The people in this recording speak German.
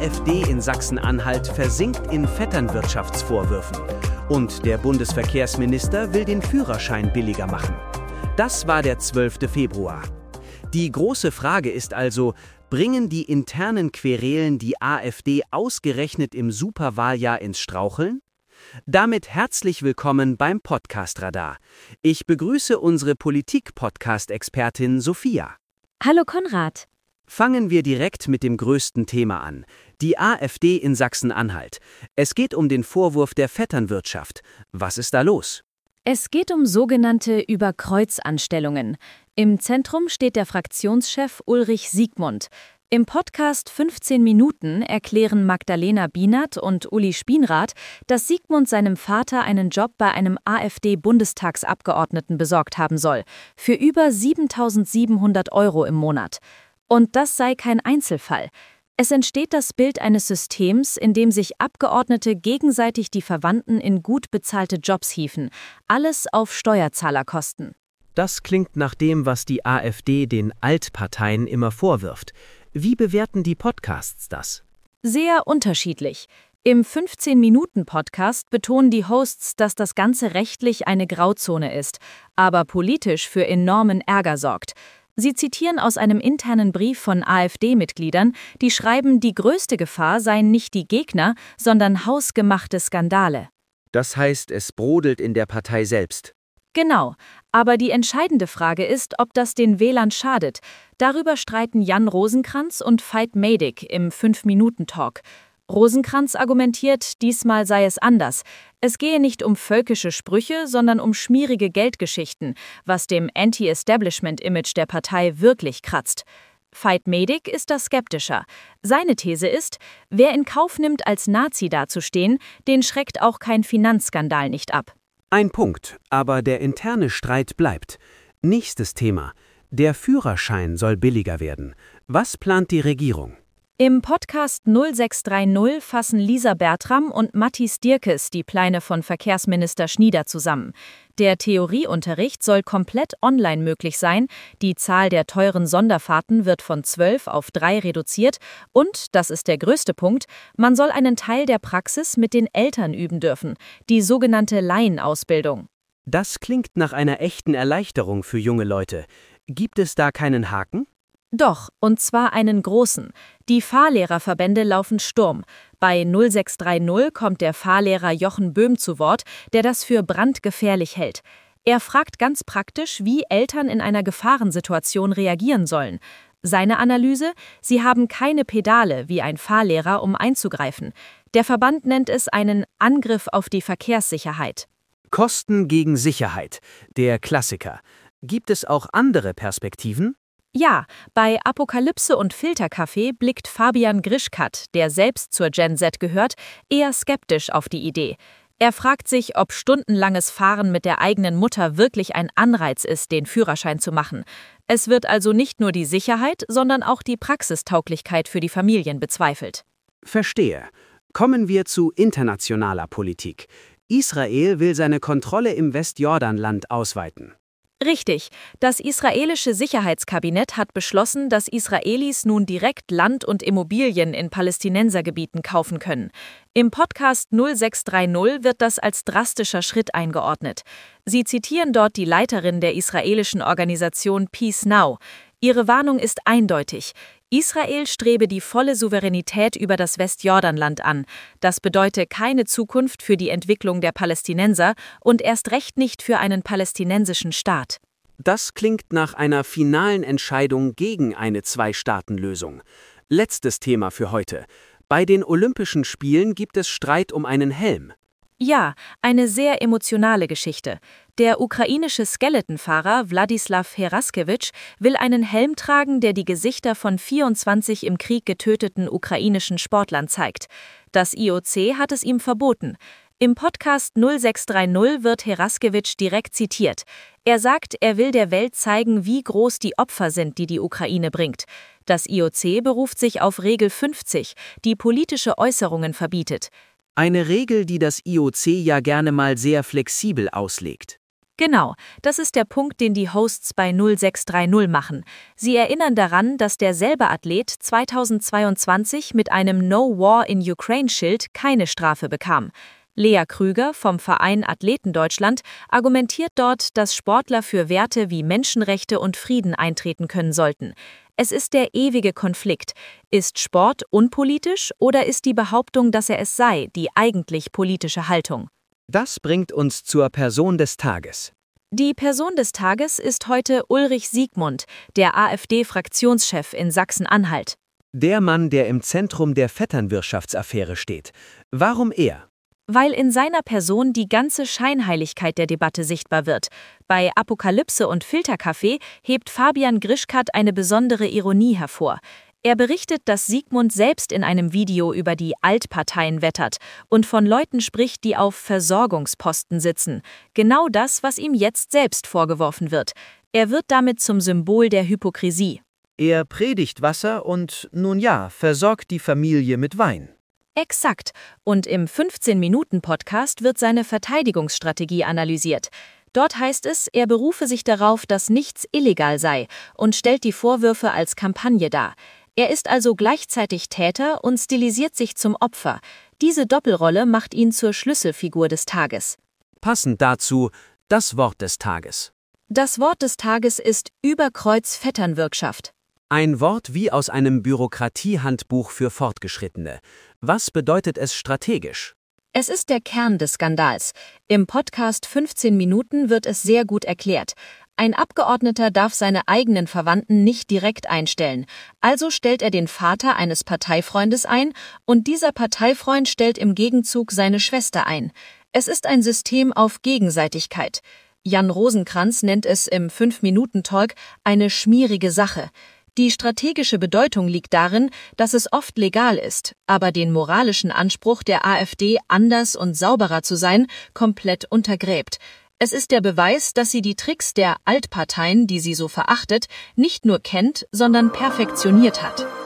AfD in Sachsen-Anhalt versinkt in Vetternwirtschaftsvorwürfen. Und der Bundesverkehrsminister will den Führerschein billiger machen. Das war der 12. Februar. Die große Frage ist also, bringen die internen Querelen die AfD ausgerechnet im Superwahljahr ins Straucheln? Damit herzlich willkommen beim Podcast Radar. Ich begrüße unsere Politik-Podcast-Expertin Sophia. Hallo Konrad. Fangen wir direkt mit dem größten Thema an. Die AfD in Sachsen-Anhalt. Es geht um den Vorwurf der Vetternwirtschaft. Was ist da los? Es geht um sogenannte Überkreuzanstellungen. Im Zentrum steht der Fraktionschef Ulrich Siegmund. Im Podcast 15 Minuten erklären Magdalena Bienert und Uli Spienrath, dass Siegmund seinem Vater einen Job bei einem AfD-Bundestagsabgeordneten besorgt haben soll, für über 7.700 € im Monat. Und das sei kein Einzelfall. Es entsteht das Bild eines Systems, in dem sich Abgeordnete gegenseitig die Verwandten in gut bezahlte Jobs hieven, alles auf Steuerzahlerkosten. Das klingt nach dem, was die AfD den Altparteien immer vorwirft. Wie bewerten die Podcasts das? Sehr unterschiedlich. Im 15-Minuten-Podcast betonen die Hosts, dass das Ganze rechtlich eine Grauzone ist, aber politisch für enormen Ärger sorgt. Sie zitieren aus einem internen Brief von AfD-Mitgliedern, die schreiben, die größte Gefahr seien nicht die Gegner, sondern hausgemachte Skandale. Das heißt, es brodelt in der Partei selbst. Genau, aber die entscheidende Frage ist, ob das den Wählern schadet. Darüber streiten Jan Rosenkranz und Veit Meydig im 5-Minuten-Talk. Rosenkranz argumentiert, diesmal sei es anders. Es gehe nicht um völkische Sprüche, sondern um schmierige Geldgeschichten, was dem Anti-Establishment-Image der Partei wirklich kratzt. Veit Meydig ist da skeptischer. Seine These ist, wer in Kauf nimmt, als Nazi dazustehen, den schreckt auch kein Finanzskandal nicht ab. Ein Punkt, aber der interne Streit bleibt. Nächstes Thema. Der Führerschein soll billiger werden. Was plant die Regierung? Im Podcast 0630 fassen Lisa Bertram und Matthias Dierkes die Pläne von Verkehrsminister Schnieder zusammen. Der Theorieunterricht soll komplett online möglich sein, die Zahl der teuren Sonderfahrten wird von 12 auf 3 reduziert und, das ist der größte Punkt, man soll einen Teil der Praxis mit den Eltern üben dürfen, die sogenannte Laienausbildung. Das klingt nach einer echten Erleichterung für junge Leute. Gibt es da keinen Haken? Doch, und zwar einen großen. Die Fahrlehrerverbände laufen Sturm. Bei 0630 kommt der Fahrlehrer Jochen Böhm zu Wort, der das für brandgefährlich hält. Er fragt ganz praktisch, wie Eltern in einer Gefahrensituation reagieren sollen. Seine Analyse: Sie haben keine Pedale wie ein Fahrlehrer, um einzugreifen. Der Verband nennt es einen Angriff auf die Verkehrssicherheit. Kosten gegen Sicherheit, der Klassiker. Gibt es auch andere Perspektiven? Ja, bei Apokalypse und Filterkaffee blickt Fabian Grischkat, der selbst zur Gen Z gehört, eher skeptisch auf die Idee. Er fragt sich, ob stundenlanges Fahren mit der eigenen Mutter wirklich ein Anreiz ist, den Führerschein zu machen. Es wird also nicht nur die Sicherheit, sondern auch die Praxistauglichkeit für die Familien bezweifelt. Verstehe. Kommen wir zu internationaler Politik. Israel will seine Kontrolle im Westjordanland ausweiten. Richtig. Das israelische Sicherheitskabinett hat beschlossen, dass Israelis nun direkt Land und Immobilien in Palästinensergebieten kaufen können. Im Podcast 0630 wird das als drastischer Schritt eingeordnet. Sie zitieren dort die Leiterin der israelischen Organisation Peace Now. Ihre Warnung ist eindeutig. Israel strebe die volle Souveränität über das Westjordanland an. Das bedeute keine Zukunft für die Entwicklung der Palästinenser und erst recht nicht für einen palästinensischen Staat. Das klingt nach einer finalen Entscheidung gegen eine Zwei-Staaten-Lösung. Letztes Thema für heute. Bei den Olympischen Spielen gibt es Streit um einen Helm. Ja, eine sehr emotionale Geschichte. Der ukrainische Skeletonfahrer Wladislaw Heraskewitsch will einen Helm tragen, der die Gesichter von 24 im Krieg getöteten ukrainischen Sportlern zeigt. Das IOC hat es ihm verboten. Im Podcast 0630 wird Heraskewitsch direkt zitiert. Er sagt, er will der Welt zeigen, wie groß die Opfer sind, die die Ukraine bringt. Das IOC beruft sich auf Regel 50, die politische Äußerungen verbietet. Eine Regel, die das IOC ja gerne mal sehr flexibel auslegt. Genau, das ist der Punkt, den die Hosts bei 0630 machen. Sie erinnern daran, dass derselbe Athlet 2022 mit einem No War in Ukraine-Schild keine Strafe bekam. Lea Krüger vom Verein Athleten Deutschland argumentiert dort, dass Sportler für Werte wie Menschenrechte und Frieden eintreten können sollten. Es ist der ewige Konflikt. Ist Sport unpolitisch oder ist die Behauptung, dass er es sei, die eigentlich politische Haltung? Das bringt uns zur Person des Tages. Die Person des Tages ist heute Ulrich Siegmund, der AfD-Fraktionschef in Sachsen-Anhalt. Der Mann, der im Zentrum der Vetternwirtschaftsaffäre steht. Warum er? Weil in seiner Person die ganze Scheinheiligkeit der Debatte sichtbar wird. Bei Apokalypse und Filterkaffee hebt Fabian Grischkat eine besondere Ironie hervor. Er berichtet, dass Siegmund selbst in einem Video über die Altparteien wettert und von Leuten spricht, die auf Versorgungsposten sitzen. Genau das, was ihm jetzt selbst vorgeworfen wird. Er wird damit zum Symbol der Hypokrisie. Er predigt Wasser und, nun ja, versorgt die Familie mit Wein. Exakt. Und im 15-Minuten-Podcast wird seine Verteidigungsstrategie analysiert. Dort heißt es, er berufe sich darauf, dass nichts illegal sei und stellt die Vorwürfe als Kampagne dar. Er ist also gleichzeitig Täter und stilisiert sich zum Opfer. Diese Doppelrolle macht ihn zur Schlüsselfigur des Tages. Passend dazu das Wort des Tages. Das Wort des Tages ist Überkreuz-Vetternwirtschaft. Ein Wort wie aus einem Bürokratiehandbuch für Fortgeschrittene. Was bedeutet es strategisch? Es ist der Kern des Skandals. Im Podcast 15 Minuten wird es sehr gut erklärt. Ein Abgeordneter darf seine eigenen Verwandten nicht direkt einstellen. Also stellt er den Vater eines Parteifreundes ein und dieser Parteifreund stellt im Gegenzug seine Schwester ein. Es ist ein System auf Gegenseitigkeit. Jan Rosenkranz nennt es im 5-Minuten-Talk eine schmierige Sache. Die strategische Bedeutung liegt darin, dass es oft legal ist, aber den moralischen Anspruch der AfD, anders und sauberer zu sein, komplett untergräbt. Es ist der Beweis, dass sie die Tricks der Altparteien, die sie so verachtet, nicht nur kennt, sondern perfektioniert hat.